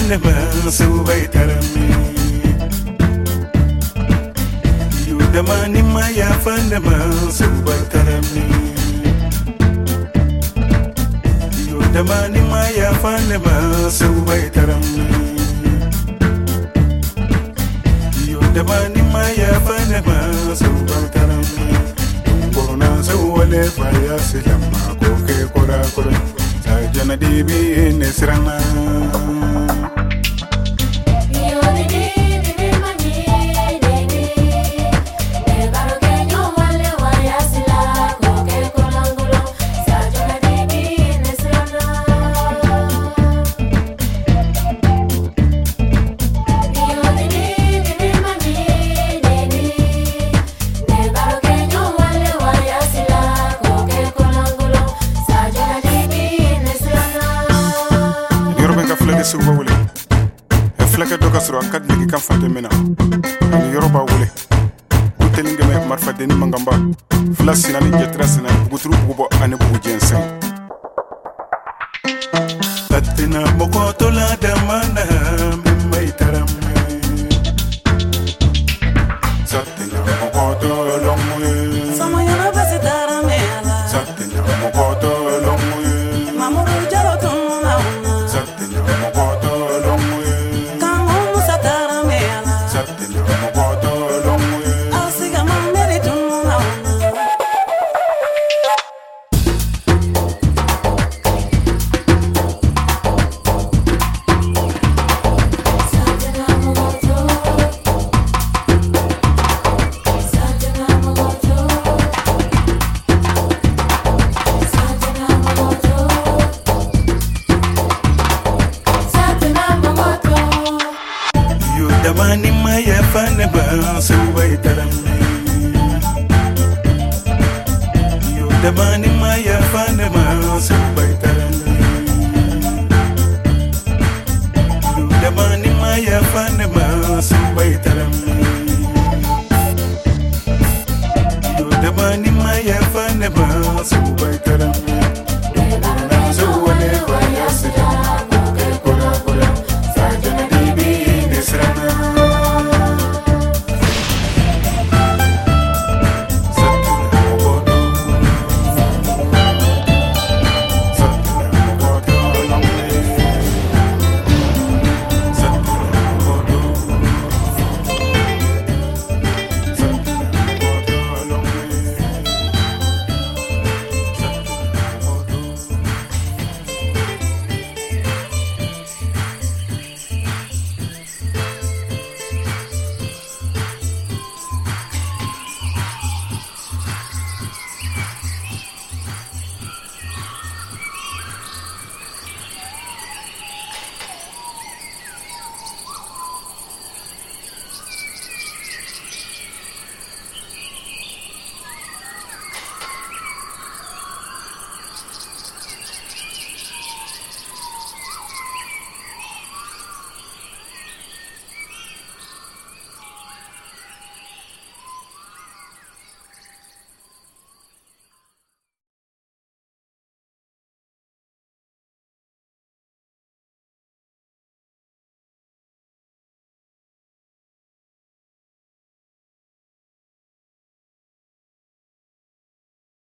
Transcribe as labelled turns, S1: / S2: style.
S1: fane ba subai tarami yu da mani ma ya fane ba subai tarami yu da mani ma ya fane ba subai tarami yu da mani ma ya fane ba subai tarami corona sawale fa ya silama ko ke kora kora jana dibi nesrana suba wule e flaka doka suru akat legi kan fante mena ani yoroba wule kutelinge me marfa deni mangamba flas sinani jetra sinani butru bubo ane bubu jensen tatina mokoto la damana mai taram satina mokoto lomwe
S2: samayana basitara mela
S1: satina mokoto lomwe
S2: mamuru jaro tunna
S1: Damani maya fane ba subai tarami yu damani maya fane ba subai